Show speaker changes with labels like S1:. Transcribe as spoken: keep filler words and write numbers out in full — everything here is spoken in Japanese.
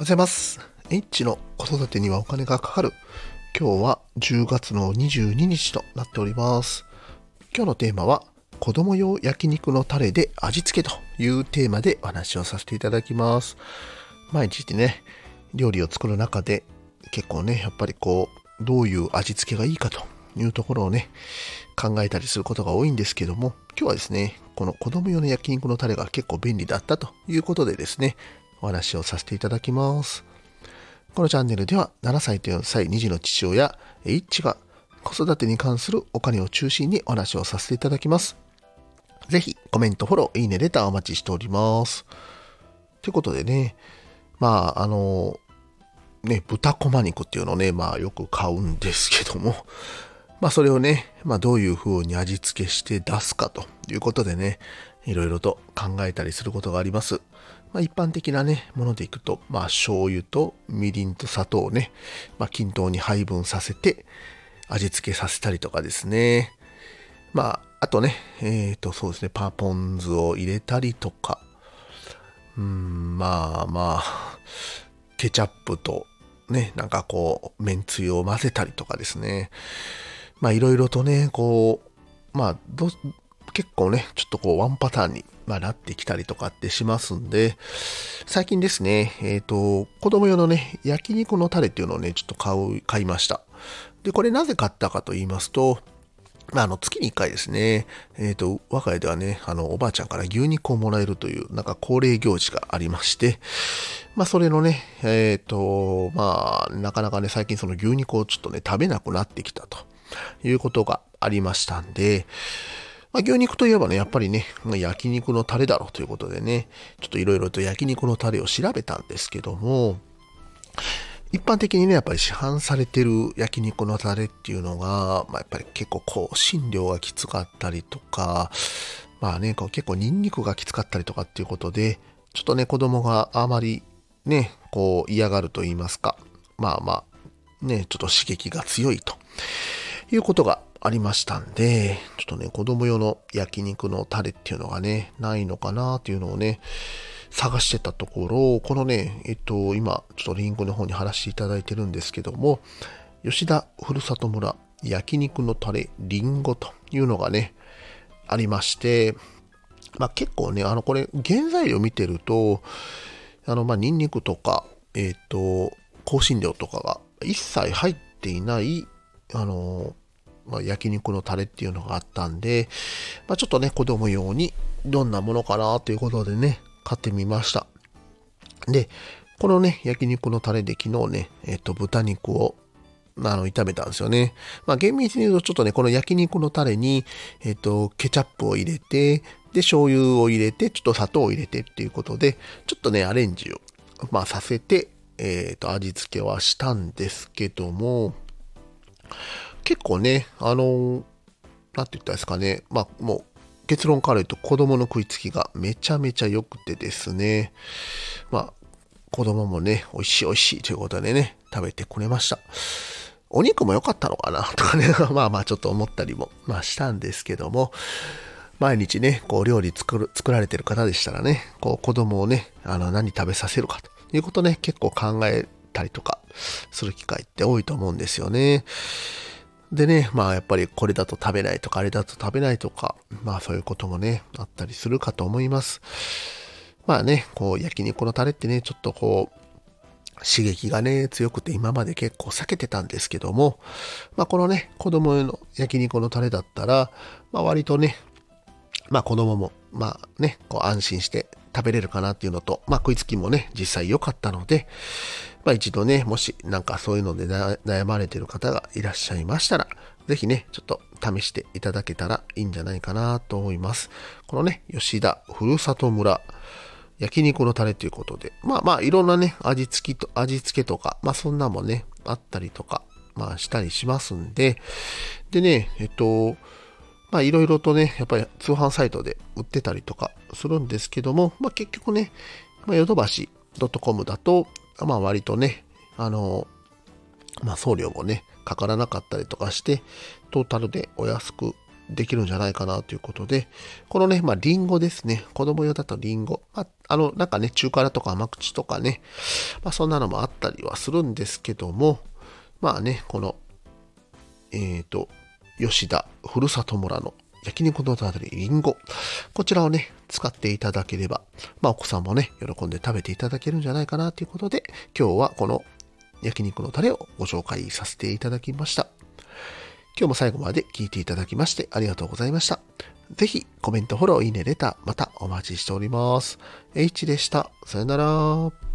S1: ございます。H の子育てにはお金がかかる。今日はじゅうがつのにじゅうににちとなっております。今日のテーマは子供用焼肉のタレで味付けというテーマでお話をさせていただきます。毎日ね、料理を作る中で結構ね、やっぱりこう、どういう味付けがいいかというところをね、考えたりすることが多いんですけども、今日はですね、この子供用の焼肉のタレが結構便利だったということでですね、お話をさせていただきます。このチャンネルではななさいとよんさいに児の父親 H が子育てに関するお金を中心にお話をさせていただきます。ぜひコメント、フォロー、いいね、レターお待ちしております。ということでね、まああのね、豚こま肉っていうのをね、まあよく買うんですけども、まあそれをね、まあどういう風に味付けして出すかということでね、いろいろと考えたりすることがあります。まあ、一般的なね、ものでいくと、まあ醤油とみりんと砂糖をね、まあ均等に配分させて味付けさせたりとかですね。まあ、あとね、えっと、そうですね、パポン酢を入れたりとか、うーん、まあまあ、ケチャップとね、なんかこう、めんつゆを混ぜたりとかですね。まあいろいろとね、こう、まあど、結構ね、ちょっとこうワンパターンに、まあ、なってきたりとかってしますんで、最近ですね、えっと、子供用のね、焼肉のタレっていうのをね、ちょっと買う、買いました。で、これなぜ買ったかと言いますと、まあ、あの、月にいっかいですね、えっと、我が家ではね、あの、おばあちゃんから牛肉をもらえるという、なんか恒例行事がありまして、まあ、それのね、えっと、まあ、なかなかね、最近その牛肉をちょっとね、食べなくなってきたということがありましたんで、まあ、牛肉といえばね、やっぱりね、焼肉のタレだろうということでね、ちょっといろいろと焼肉のタレを調べたんですけども、一般的にね、やっぱり市販されてる焼肉のタレっていうのが、まあ、やっぱり結構香辛料がきつかったりとか、まあね、こう結構ニンニクがきつかったりとかっていうことで、ちょっとね、子供があまりね、こう嫌がると言いますか、まあまあ、ね、ちょっと刺激が強いということがありましたんで、ちょっとね、子供用の焼肉のタレっていうのがね、ないのかなっていうのをね、探してたところ、このね、えっと、今、ちょっとリンクの方に貼らせていただいてるんですけども、吉田ふるさと村焼肉のタレリンゴというのがね、ありまして、まあ結構ね、あの、これ、原材料見てると、あの、まあ、ニンニクとか、えっと、香辛料とかが一切入っていない、あの、まあ、焼肉のタレっていうのがあったんで、まあ、ちょっとね、子供用にどんなものかなということでね、買ってみました。で、このね、焼肉のタレで昨日ね、えっと、豚肉を、あの、炒めたんですよね。まあ、厳密に言うと、ちょっとね、この焼肉のタレに、えっと、ケチャップを入れて、で、醤油を入れて、ちょっと砂糖を入れてっていうことで、ちょっとね、アレンジを、まあ、させて、えっと、味付けはしたんですけども、結構ね、あの、なんて言ったんですかね、まあ、もう、結論から言うと子供の食いつきがめちゃめちゃ良くてですね、まあ、子供もね、美味しい美味しいということでね、食べてくれました。お肉も良かったのかなとかね、まあまあちょっと思ったりも、まあしたんですけども、毎日ね、こう料理作る、作られてる方でしたらね、こう子供をね、あの何食べさせるかということね、結構考えたりとかする機会って多いと思うんですよね。でね、まあやっぱりこれだと食べないとか、あれだと食べないとか、まあそういうこともね、あったりするかと思います。まあね、こう焼肉のタレってね、ちょっとこう、刺激がね、強くて今まで結構避けてたんですけども、まあこのね、子供用の焼肉のタレだったら、まあ割とね、まあ子供も、まあね、こう安心して食べれるかなっていうのと、まあ食いつきもね、実際良かったので、まあ一度ね、もしなんかそういうので悩まれている方がいらっしゃいましたら、ぜひね、ちょっと試していただけたらいいんじゃないかなと思います。このね、吉田ふるさと村焼肉のタレということで、まあまあいろんなね、味付きと、味付けとか、まあそんなもね、あったりとか、まあしたりしますんで、でね、えっと、まあいろいろとね、やっぱり通販サイトで売ってたりとかするんですけども、まあ結局ね、まあ、ヨドバシドットコム だと、まあ割とね、あの、まあ送料もね、かからなかったりとかして、トータルでお安くできるんじゃないかなということで、このね、まあ、リンゴですね。子供用だとリンゴ。まあ、あの、なんかね、中辛とか甘口とかね、まあ、そんなのもあったりはするんですけども、まあね、この、えっと、吉田ふるさと村の焼肉のたれりんご。こちらをね、使っていただければ、まあ、お子さんもね、喜んで食べていただけるんじゃないかなということで、今日はこの焼肉のタレをご紹介させていただきました。今日も最後まで聞いていただきましてありがとうございました。ぜひコメント、フォロー、いいね、レター、またお待ちしております。H でした。さよなら。